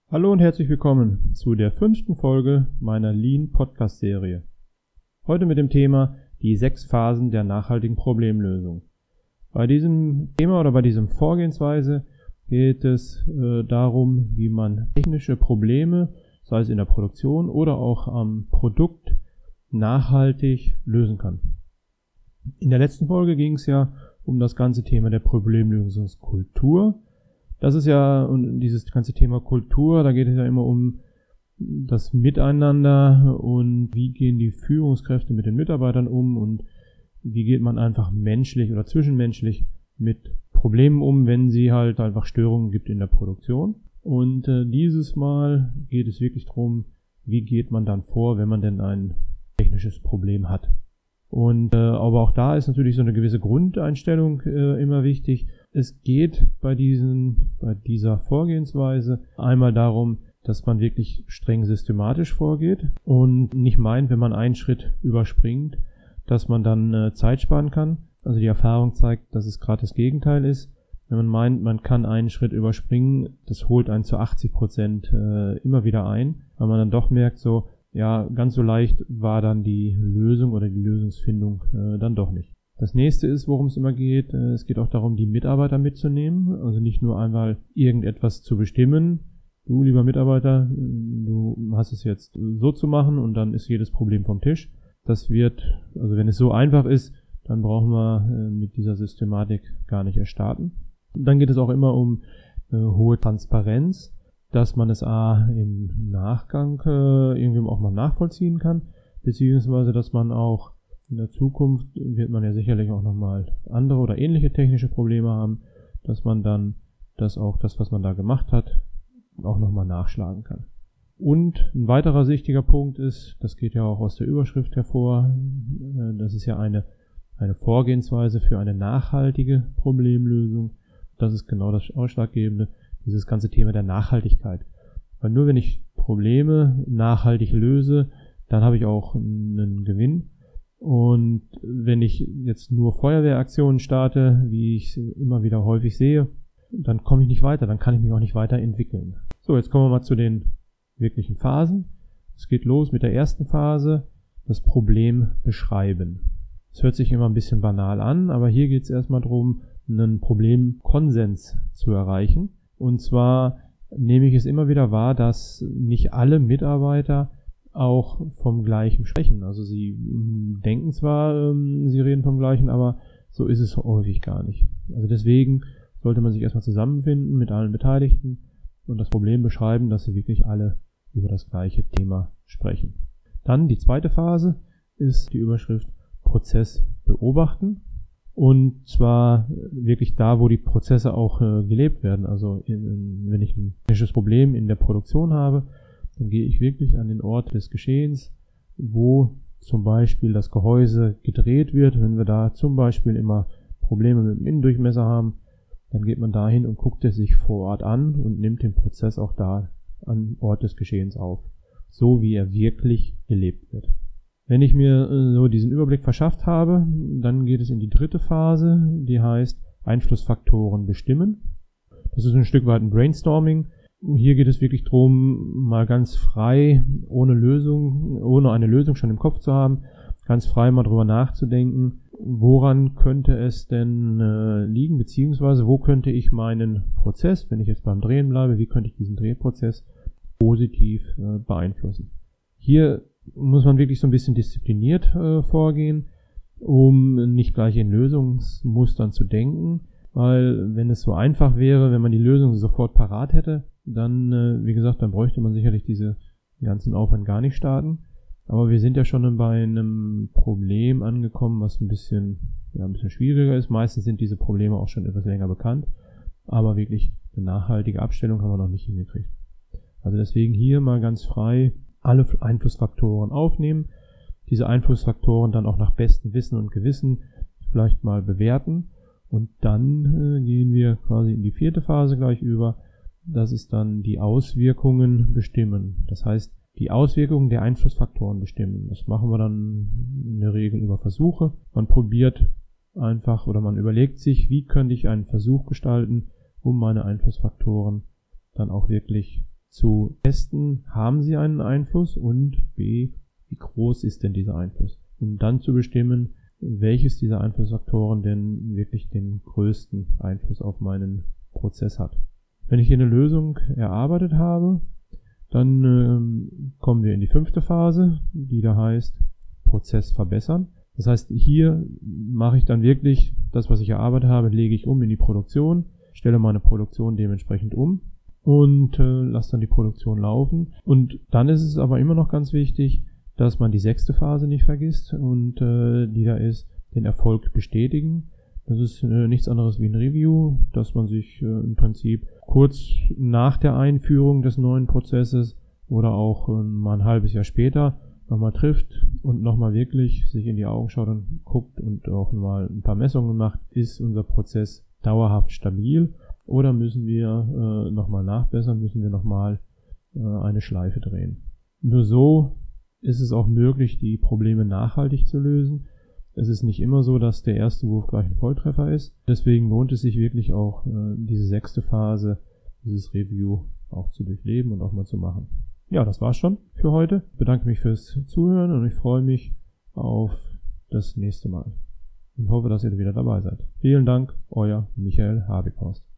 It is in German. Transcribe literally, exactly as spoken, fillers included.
Hallo und herzlich willkommen zu der fünften Folge meiner Lean-Podcast-Serie. Heute mit dem Thema die sechs Phasen der nachhaltigen Problemlösung. Bei diesem Thema oder bei diesem Vorgehensweise geht es äh, darum, wie man technische Probleme, sei es in der Produktion oder auch am Produkt, nachhaltig lösen kann. In der letzten Folge ging es ja um das ganze Thema der Problemlösungskultur. Das ist ja, und dieses ganze Thema Kultur, da geht es ja immer um das Miteinander und wie gehen die Führungskräfte mit den Mitarbeitern um und wie geht man einfach menschlich oder zwischenmenschlich mit Problemen um, wenn sie halt einfach Störungen gibt in der Produktion. Und äh, dieses Mal geht es wirklich darum, wie geht man dann vor, wenn man denn ein technisches Problem hat. Und äh, aber auch da ist natürlich so eine gewisse Grundeinstellung äh, immer wichtig. Es geht bei diesen, bei dieser Vorgehensweise einmal darum, dass man wirklich streng systematisch vorgeht und nicht meint, wenn man einen Schritt überspringt, dass man dann äh, Zeit sparen kann. Also die Erfahrung zeigt, dass es gerade das Gegenteil ist. Wenn man meint, man kann einen Schritt überspringen, das holt einen zu achtzig Prozent äh, immer wieder ein, weil man dann doch merkt, so, ja, ganz so leicht war dann die Lösung oder die Lösungsfindung äh, dann doch nicht. Das nächste ist, worum es immer geht, äh, es geht auch darum, die Mitarbeiter mitzunehmen, also nicht nur einmal irgendetwas zu bestimmen. Du, lieber Mitarbeiter, du hast es jetzt so zu machen und dann ist jedes Problem vom Tisch. Das wird, also wenn es so einfach ist, dann brauchen wir äh, mit dieser Systematik gar nicht erst starten. Und dann geht es auch immer um äh, hohe Transparenz, dass man es A im Nachgang äh, irgendwie auch mal nachvollziehen kann, beziehungsweise dass man auch in der Zukunft, wird man ja sicherlich auch nochmal andere oder ähnliche technische Probleme haben, dass man dann das auch, das was man da gemacht hat, auch nochmal nachschlagen kann. Und ein weiterer wichtiger Punkt ist, das geht ja auch aus der Überschrift hervor, äh, das ist ja eine, eine Vorgehensweise für eine nachhaltige Problemlösung. Das ist genau das Ausschlaggebende, dieses ganze Thema der Nachhaltigkeit. Weil nur wenn ich Probleme nachhaltig löse, dann habe ich auch einen Gewinn. Und wenn ich jetzt nur Feuerwehraktionen starte, wie ich immer wieder häufig sehe, dann komme ich nicht weiter, dann kann ich mich auch nicht weiterentwickeln. So, jetzt kommen wir mal zu den wirklichen Phasen. Es geht los mit der ersten Phase, das Problem beschreiben. Es hört sich immer ein bisschen banal an, aber hier geht es erstmal darum, einen Problemkonsens zu erreichen. Und zwar nehme ich es immer wieder wahr, dass nicht alle Mitarbeiter auch vom Gleichen sprechen. Also sie mh, denken zwar, ähm, sie reden vom Gleichen, aber so ist es häufig gar nicht. Also deswegen sollte man sich erstmal zusammenfinden mit allen Beteiligten und das Problem beschreiben, dass sie wirklich alle über das gleiche Thema sprechen. Dann die zweite Phase ist die Überschrift Prozess beobachten. Und zwar wirklich da, wo die Prozesse auch äh, gelebt werden. Also in, in, wenn ich ein technisches Problem in der Produktion habe, dann gehe ich wirklich an den Ort des Geschehens, wo zum Beispiel das Gehäuse gedreht wird. Wenn wir da zum Beispiel immer Probleme mit dem Innendurchmesser haben, dann geht man dahin und guckt es sich vor Ort an und nimmt den Prozess auch da am Ort des Geschehens auf. So wie er wirklich gelebt wird. Wenn ich mir äh, so diesen Überblick verschafft habe, dann geht es in die dritte Phase, die heißt Einflussfaktoren bestimmen. Das ist ein Stück weit ein Brainstorming. Hier geht es wirklich darum, mal ganz frei, ohne Lösung, ohne eine Lösung schon im Kopf zu haben, ganz frei mal drüber nachzudenken, woran könnte es denn äh, liegen, beziehungsweise wo könnte ich meinen Prozess, wenn ich jetzt beim Drehen bleibe, wie könnte ich diesen Drehprozess positiv äh, beeinflussen. Hier muss man wirklich so ein bisschen diszipliniert äh, vorgehen, um nicht gleich in Lösungsmustern zu denken, weil wenn es so einfach wäre, wenn man die Lösung sofort parat hätte, dann, äh, wie gesagt, dann bräuchte man sicherlich diese ganzen Aufwand gar nicht starten. Aber wir sind ja schon bei einem Problem angekommen, was ein bisschen, ja, ein bisschen schwieriger ist. Meistens sind diese Probleme auch schon etwas länger bekannt, aber wirklich eine nachhaltige Abstellung haben wir noch nicht hingekriegt. Also deswegen hier mal ganz frei alle Einflussfaktoren aufnehmen, diese Einflussfaktoren dann auch nach bestem Wissen und Gewissen vielleicht mal bewerten und dann äh, gehen wir quasi in die vierte Phase gleich über. Das ist dann die Auswirkungen bestimmen. Das heißt, die Auswirkungen der Einflussfaktoren bestimmen. Das machen wir dann in der Regel über Versuche. Man probiert einfach oder man überlegt sich, wie könnte ich einen Versuch gestalten, um meine Einflussfaktoren dann auch wirklich zu testen, haben sie einen Einfluss und b, wie groß ist denn dieser Einfluss? Um dann zu bestimmen, welches dieser Einflussfaktoren denn wirklich den größten Einfluss auf meinen Prozess hat. Wenn ich hier eine Lösung erarbeitet habe, dann ähm, kommen wir in die fünfte Phase, die da heißt Prozess verbessern. Das heißt, hier mache ich dann wirklich das, was ich erarbeitet habe, lege ich um in die Produktion, stelle meine Produktion dementsprechend um und äh, lasse dann die Produktion laufen. Und dann ist es aber immer noch ganz wichtig, dass man die sechste Phase nicht vergisst und äh, die da ist, den Erfolg bestätigen. Das ist äh, nichts anderes wie ein Review, dass man sich äh, im Prinzip kurz nach der Einführung des neuen Prozesses oder auch äh, mal ein halbes Jahr später nochmal trifft und nochmal wirklich sich in die Augen schaut und guckt und auch mal ein paar Messungen macht, ist unser Prozess dauerhaft stabil oder müssen wir äh, nochmal nachbessern, müssen wir nochmal äh, eine Schleife drehen. Nur so ist es auch möglich, die Probleme nachhaltig zu lösen. Es ist nicht immer so, dass der erste Wurf gleich ein Volltreffer ist. Deswegen lohnt es sich wirklich auch, äh, diese sechste Phase, dieses Review auch zu durchleben und auch mal zu machen. Ja, das war's schon für heute. Ich bedanke mich fürs Zuhören und ich freue mich auf das nächste Mal und hoffe, dass ihr wieder dabei seid. Vielen Dank, euer Michael Habighorst.